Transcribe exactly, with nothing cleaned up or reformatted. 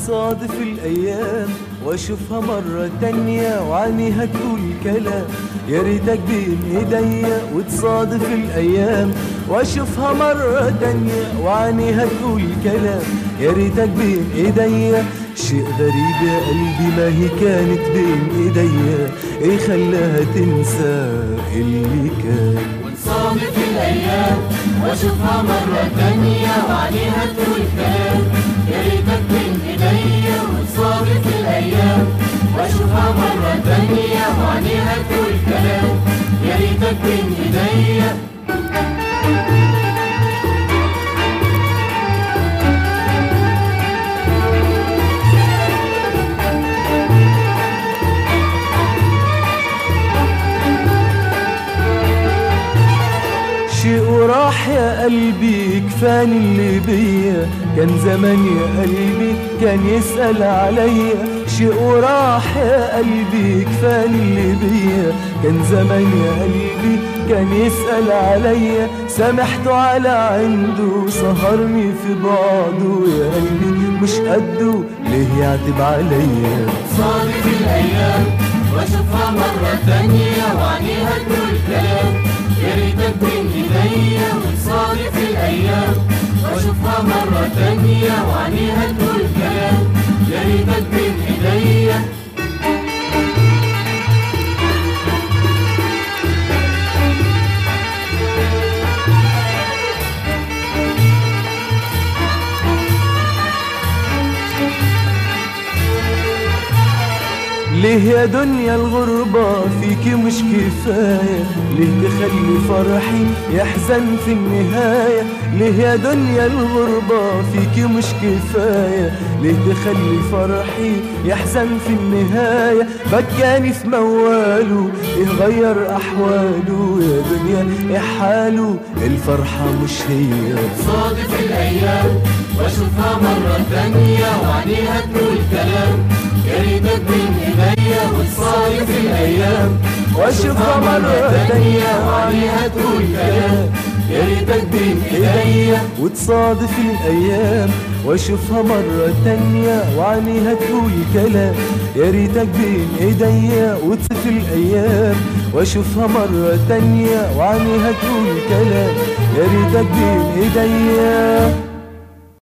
وتصادف الأيام وأشوفها مرة تانية وعينيها تقول كلام يا ريتك بين ايديا. وتصادف الأيام وأشوفها مرة تانية وعينيها تقول كلام يا ريتك بين ايديا. شيء غريب يا قلبي ما هي كانت بين ايديا، ايه خلاها تنسى اللي كان. وتصادف الأيام وأشوفها مرة تانية وعليها تقول كلام يا ريتك بين ايديا. وتصادف الأيام وأشوفها مرة تانية وعليها تقول كلام يا ريتك بين ايديا. شيء وراح يا قلبي كفاني اللي بيا، كان زمان يا قلبي كان يسأل عليا. شيء وراح يا قلبي كفاني اللي بيا، كان زمان يا قلبي كان يسأل عليا. سامحته على عنده سهرني في بعضه يا قلبي مش قده ليه يعتب عليا. صادف الأيام وأشوفها مرة تانية وعليها تقول كلام يا ريتك بين ايديا. وتصادف الأيام وأشوفها مرة تانية وعليها تقول كلام يا ريتك بين ايديا. ليه يا دنيا الغربة فيكي مش كفاية؟ ليه تخلي فرحي يحزن في النهاية؟ ليه يا دنيا الغربة فيكي مش كفاية؟ ليه تخلي فرحي يحزن في النهاية؟ بكاني في مواله ايه غير احواله يا دنيا ايه حاله الفرحة مش هي. صادف الأيام وأشوفها مرة تانية وعليها تقول كلام يا ريتك بين ايديا. وتصادف الأيام وأشوفها مرة تانية وعليها تقول كلام يا ريتك بين ايديا. وتصادف الأيام وأشوفها مرة تانية وعينيها تقول كلام يا ريتك بين ايديا. وتصادف الأيام وأشوفها مرة تانية وعينيها تقول كلام يا ريتك بين ايديا.